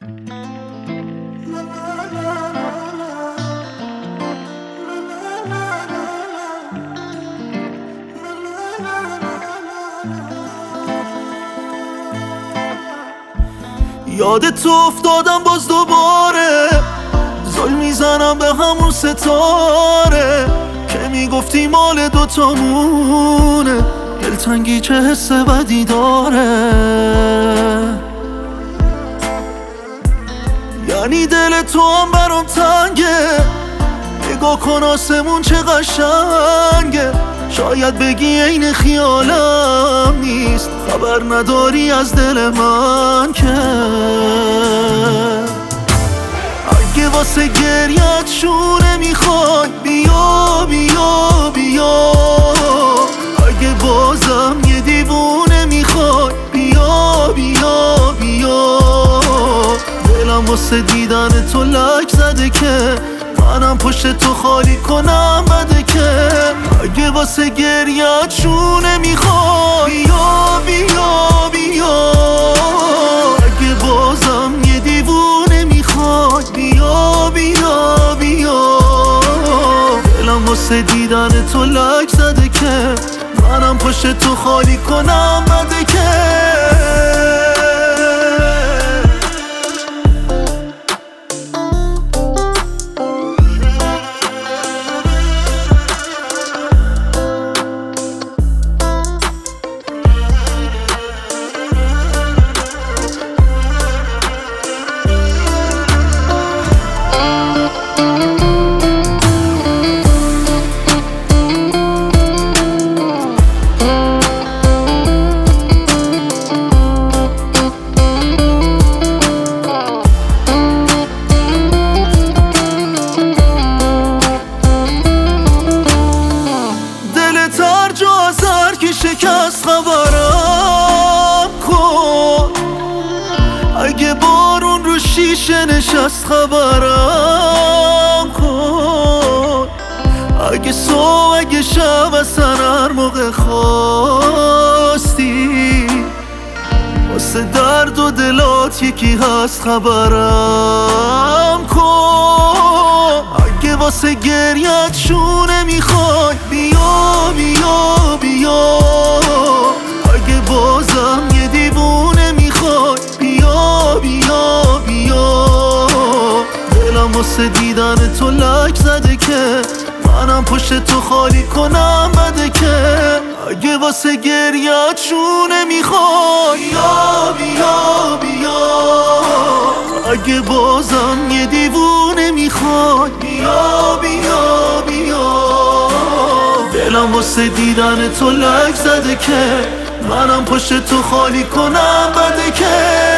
یادت افتادم باز دوباره، زل میزنم به همون ستاره که میگفتی مال دوتامونه. دلتنگی چه حس بدی داره، یعنی دل تو هم برام تنگه. نگاه کن آسمون چه قشنگه، شاید بگی عین خیالم نیست، خبر نداری از دل من که. اگه واسه گریت شونه میخوای بیا بیا بیا، اگه بازم یه دیوونه میخوای بیا بیا بیا. دلم واسه دیدن تو لک زده که منم پشت تو خالی کنم بده که. اگه واسه گریت شونه میخوای بیا بیا بیا، اگه بازم یه دیوونه میخوای بیا بیا بیا. دلم واسه دیدن تو لک زده که منم پشت تو خالی کنم بده که. شکست خبرم کن، اگه بارون رو شیشه نشست خبرم کن. اگه صبح اگه شب اصلا هر موقع خواستی واسه درد و دلات یکی هست خبرم کن. اگه واسه گریت شونه میخوای بیا بیا بیا، اگه بازم یه دیوونه میخوای بیا بیا بیا. دلم واسه دیدن تو لک زده که منم پشت تو خالی کنم بده که. اگه واسه گریت شونه میخوای بیا بیا بیا، اگه بازم یه دیوونه میخوای بیا بیا بیا. دلم واسه دیدن تو لک زده که منم پشت تو خالی کنم بده که.